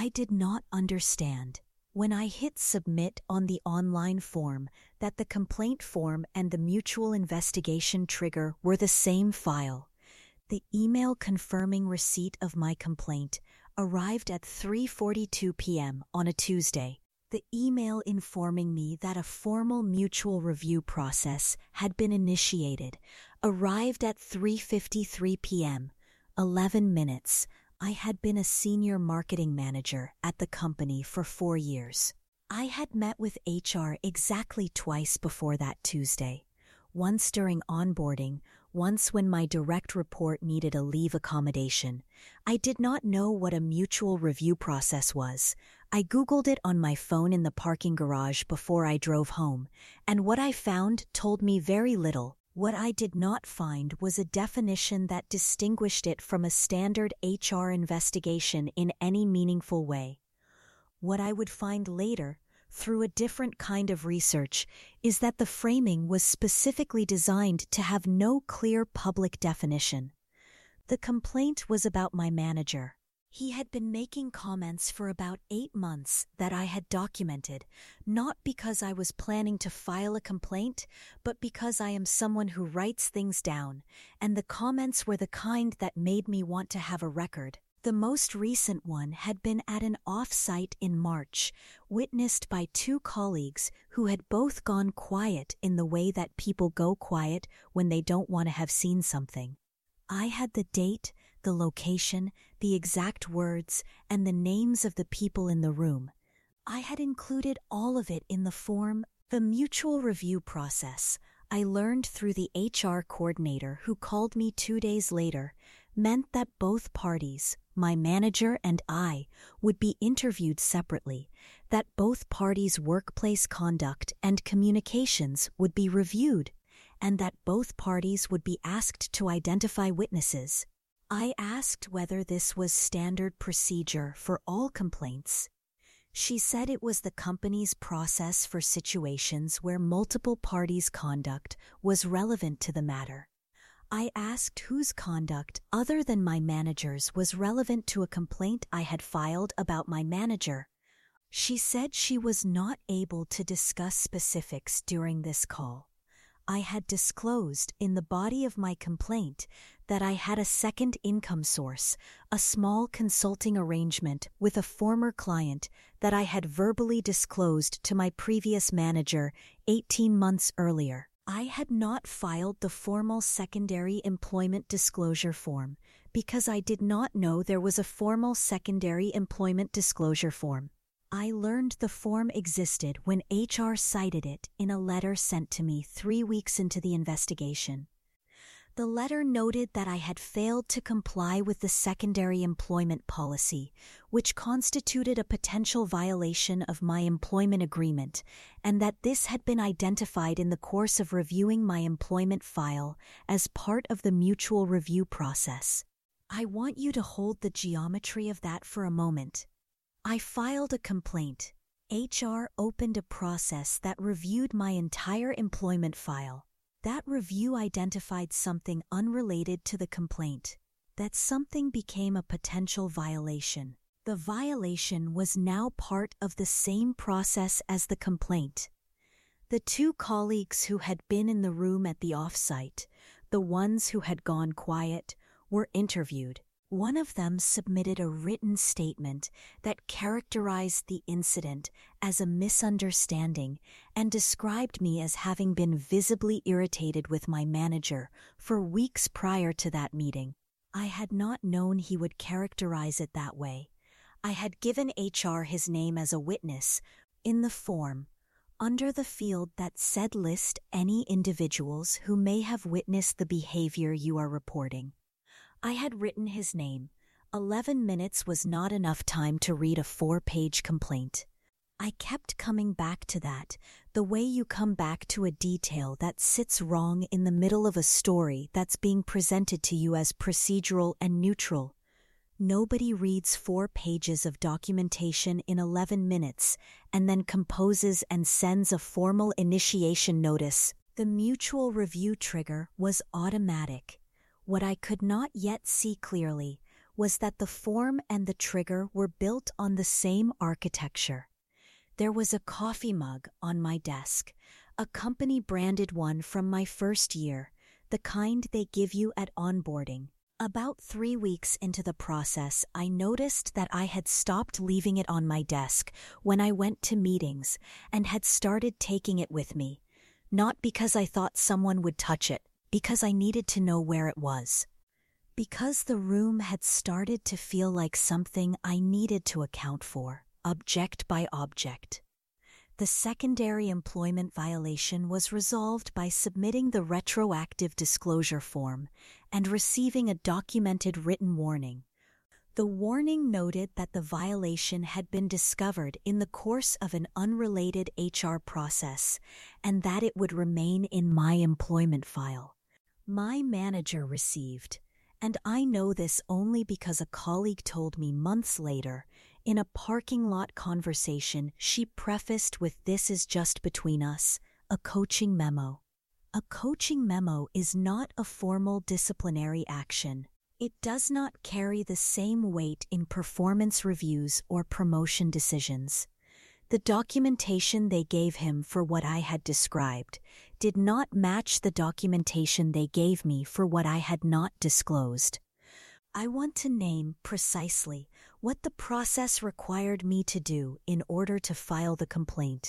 I did not understand, when I hit submit on the online form, that the complaint form and the mutual investigation trigger were the same file. The email confirming receipt of my complaint arrived at 3:42 p.m. on a Tuesday. The email informing me that a formal mutual review process had been initiated arrived at 3:53 p.m. 11 minutes. I had been a senior marketing manager at the company for 4 years. I had met with HR exactly twice before that Tuesday. Once during onboarding, once when my direct report needed a leave accommodation. I did not know what a mutual review process was. I Googled it on my phone in the parking garage before I drove home, and what I found told me very little. What I did not find was a definition that distinguished it from a standard HR investigation in any meaningful way. What I would find later, through a different kind of research, is that the framing was specifically designed to have no clear public definition. The complaint was about my manager. He had been making comments for about 8 months that I had documented, not because I was planning to file a complaint, but because I am someone who writes things down, and the comments were the kind that made me want to have a record. The most recent one had been at an off-site in March, witnessed by 2 colleagues who had both gone quiet in the way that people go quiet when they don't want to have seen something. I had the date, the location, the exact words, and the names of the people in the room. I had included all of it in the form. The mutual review process, I learned through the HR coordinator who called me 2 days later, meant that both parties, my manager and I, would be interviewed separately, that both parties' workplace conduct and communications would be reviewed, and that both parties would be asked to identify witnesses. I asked whether this was standard procedure for all complaints. She said it was the company's process for situations where multiple parties' conduct was relevant to the matter. I asked whose conduct, other than my manager's, was relevant to a complaint I had filed about my manager. She said she was not able to discuss specifics during this call. I had disclosed in the body of my complaint that I had a second income source, a small consulting arrangement with a former client that I had verbally disclosed to my previous manager 18 months earlier. I had not filed the formal secondary employment disclosure form because I did not know there was a formal secondary employment disclosure form. I learned the form existed when HR cited it in a letter sent to me 3 weeks into the investigation. The letter noted that I had failed to comply with the secondary employment policy, which constituted a potential violation of my employment agreement, and that this had been identified in the course of reviewing my employment file as part of the mutual review process. I want you to hold the geometry of that for a moment. I filed a complaint. HR opened a process that reviewed my entire employment file. That review identified something unrelated to the complaint. That something became a potential violation. The violation was now part of the same process as the complaint. The 2 colleagues who had been in the room at the offsite, the ones who had gone quiet, were interviewed. One of them submitted a written statement that characterized the incident as a misunderstanding and described me as having been visibly irritated with my manager for weeks prior to that meeting. I had not known he would characterize it that way. I had given HR his name as a witness in the form, under the field that said list any individuals who may have witnessed the behavior you are reporting. I had written his name. 11 minutes was not enough time to read a 4-page complaint. I kept coming back to that, the way you come back to a detail that sits wrong in the middle of a story that's being presented to you as procedural and neutral. Nobody reads 4 pages of documentation in 11 minutes and then composes and sends a formal initiation notice. The mutual review trigger was automatic. What I could not yet see clearly was that the form and the trigger were built on the same architecture. There was a coffee mug on my desk, a company-branded one from my first year, the kind they give you at onboarding. About 3 weeks into the process, I noticed that I had stopped leaving it on my desk when I went to meetings and had started taking it with me, not because I thought someone would touch it, because I needed to know where it was. Because the room had started to feel like something I needed to account for, object by object. The secondary employment violation was resolved by submitting the retroactive disclosure form and receiving a documented written warning. The warning noted that the violation had been discovered in the course of an unrelated HR process and that it would remain in my employment file. My manager received, and I know this only because a colleague told me months later, in a parking lot conversation she prefaced with "This is just between us," a coaching memo. A coaching memo is not a formal disciplinary action. It does not carry the same weight in performance reviews or promotion decisions. The documentation they gave him for what I had described did not match the documentation they gave me for what I had not disclosed. I want to name precisely what the process required me to do in order to file the complaint.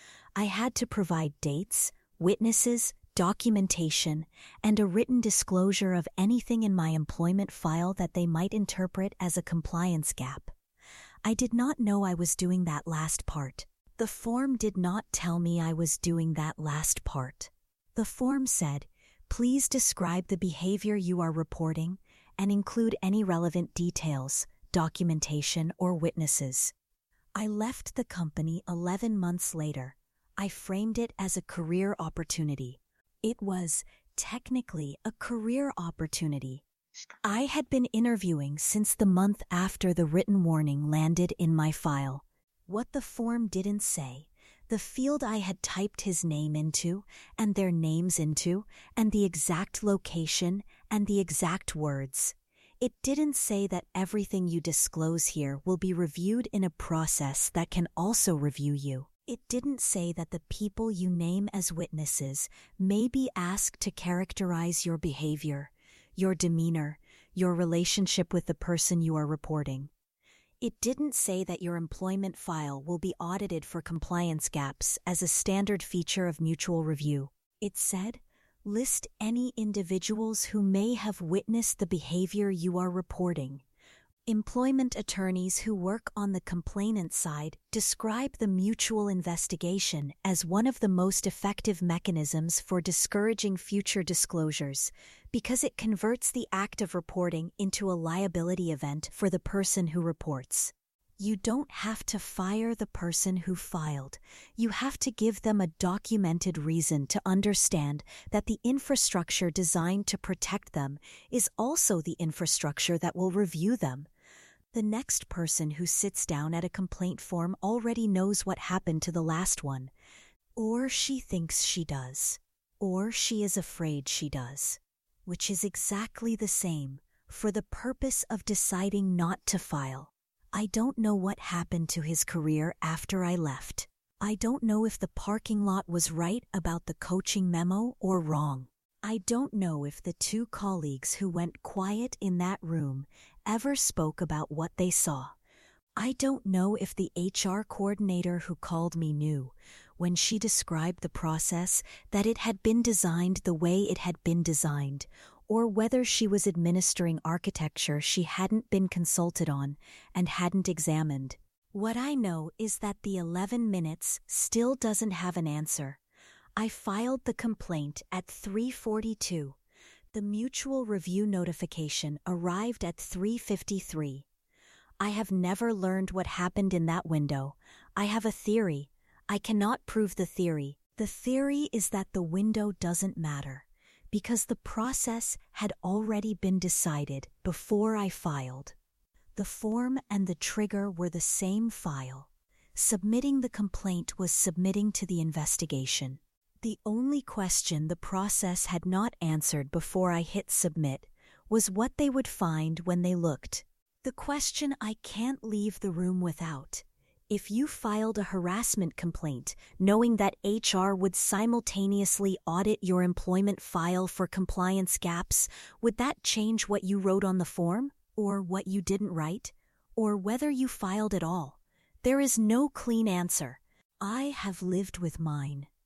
I had to provide dates, witnesses, documentation, and a written disclosure of anything in my employment file that they might interpret as a compliance gap. I did not know I was doing that last part. The form did not tell me I was doing that last part. The form said, "Please describe the behavior you are reporting and include any relevant details, documentation, or witnesses." I left the company 11 months later. I framed it as a career opportunity. It was, technically, a career opportunity. I had been interviewing since the month after the written warning landed in my file. What the form didn't say, the field I had typed his name into, and their names into, and the exact location, and the exact words. It didn't say that everything you disclose here will be reviewed in a process that can also review you. It didn't say that the people you name as witnesses may be asked to characterize your behavior, your demeanor, your relationship with the person you are reporting. It didn't say that your employment file will be audited for compliance gaps as a standard feature of mutual review. It said, list any individuals who may have witnessed the behavior you are reporting. Employment attorneys who work on the complainant side describe the mutual investigation as one of the most effective mechanisms for discouraging future disclosures because it converts the act of reporting into a liability event for the person who reports. You don't have to fire the person who filed. You have to give them a documented reason to understand that the infrastructure designed to protect them is also the infrastructure that will review them. The next person who sits down at a complaint form already knows what happened to the last one. Or she thinks she does. Or she is afraid she does. Which is exactly the same, for the purpose of deciding not to file. I don't know what happened to his career after I left. I don't know if the parking lot was right about the coaching memo or wrong. I don't know if the two colleagues who went quiet in that room ever spoke about what they saw. I don't know if the HR coordinator who called me knew, when she described the process, that it had been designed the way it had been designed, or whether she was administering architecture she hadn't been consulted on and hadn't examined. What I know is that the 11 minutes still doesn't have an answer. I filed the complaint at 3:42. The mutual review notification arrived at 3:53. I have never learned what happened in that window. I have a theory. I cannot prove the theory. The theory is that the window doesn't matter, because the process had already been decided before I filed. The form and the trigger were the same file. Submitting the complaint was submitting to the investigation. The only question the process had not answered before I hit submit was what they would find when they looked. The question I can't leave the room without. If you filed a harassment complaint, knowing that HR would simultaneously audit your employment file for compliance gaps, would that change what you wrote on the form? Or what you didn't write? Or whether you filed at all? There is no clean answer. I have lived with mine.